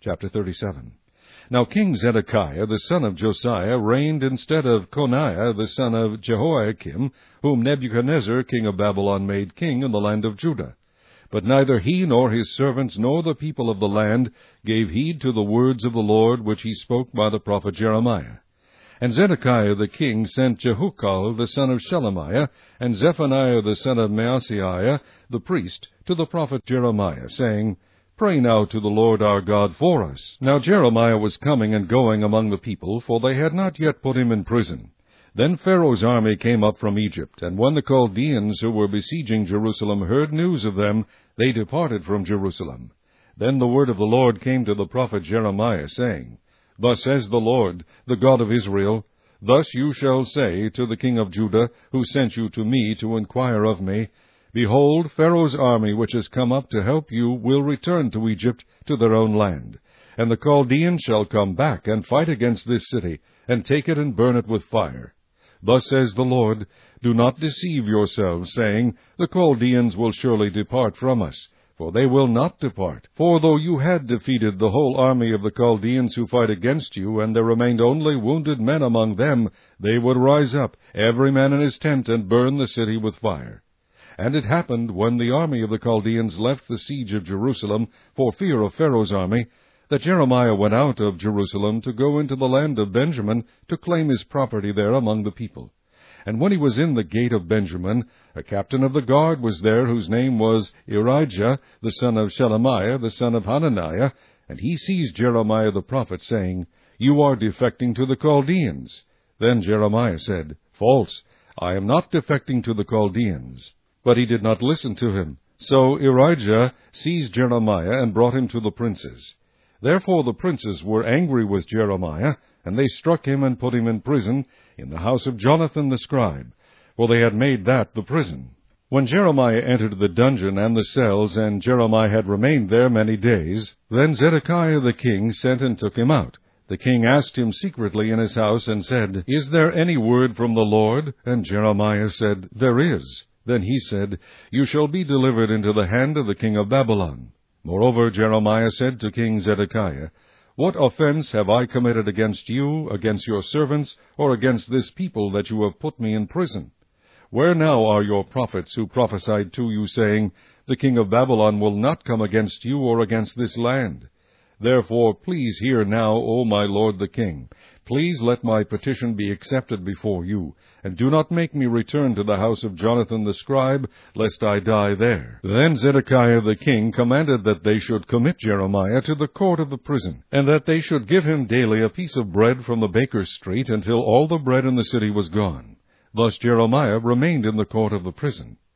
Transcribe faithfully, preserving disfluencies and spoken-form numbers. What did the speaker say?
Chapter thirty-seven. Now King Zedekiah the son of Josiah reigned instead of Coniah the son of Jehoiakim, whom Nebuchadnezzar king of Babylon made king in the land of Judah. But neither he nor his servants nor the people of the land gave heed to the words of the Lord which he spoke by the prophet Jeremiah. And Zedekiah the king sent Jehukal the son of Shelemiah, and Zephaniah the son of Maaseiah the priest, to the prophet Jeremiah, saying, Pray now to the Lord our God for us. Now Jeremiah was coming and going among the people, for they had not yet put him in prison. Then Pharaoh's army came up from Egypt, and when the Chaldeans who were besieging Jerusalem heard news of them, they departed from Jerusalem. Then the word of the Lord came to the prophet Jeremiah, saying, Thus says the Lord, the God of Israel, Thus you shall say to the king of Judah, who sent you to me to inquire of me, Behold, Pharaoh's army which has come up to help you will return to Egypt, to their own land. And the Chaldeans shall come back and fight against this city, and take it and burn it with fire. Thus says the Lord, Do not deceive yourselves, saying, The Chaldeans will surely depart from us. For they will not depart. For though you had defeated the whole army of the Chaldeans who fight against you, and there remained only wounded men among them, they would rise up, every man in his tent, and burn the city with fire. And it happened, when the army of the Chaldeans left the siege of Jerusalem, for fear of Pharaoh's army, that Jeremiah went out of Jerusalem to go into the land of Benjamin, to claim his property there among the people. And when he was in the gate of Benjamin, a captain of the guard was there, whose name was Irijah, the son of Shelemiah, the son of Hananiah, and he seized Jeremiah the prophet, saying, You are defecting to the Chaldeans. Then Jeremiah said, False, I am not defecting to the Chaldeans. But he did not listen to him. So Irijah seized Jeremiah and brought him to the princes. Therefore the princes were angry with Jeremiah, and they struck him and put him in prison, in the house of Jonathan the scribe, for they had made that the prison. When Jeremiah entered the dungeon and the cells, and Jeremiah had remained there many days, then Zedekiah the king sent and took him out. The king asked him secretly in his house, and said, Is there any word from the Lord? And Jeremiah said, There is. Then he said, You shall be delivered into the hand of the king of Babylon. Moreover, Jeremiah said to King Zedekiah, What offense have I committed against you, against your servants, or against this people, that you have put me in prison? Where now are your prophets who prophesied to you, saying, The king of Babylon will not come against you or against this land? Therefore please hear now, O my lord the king. Please let my petition be accepted before you, and do not make me return to the house of Jonathan the scribe, lest I die there. Then Zedekiah the king commanded that they should commit Jeremiah to the court of the prison, and that they should give him daily a piece of bread from the baker's street, until all the bread in the city was gone. Thus Jeremiah remained in the court of the prison.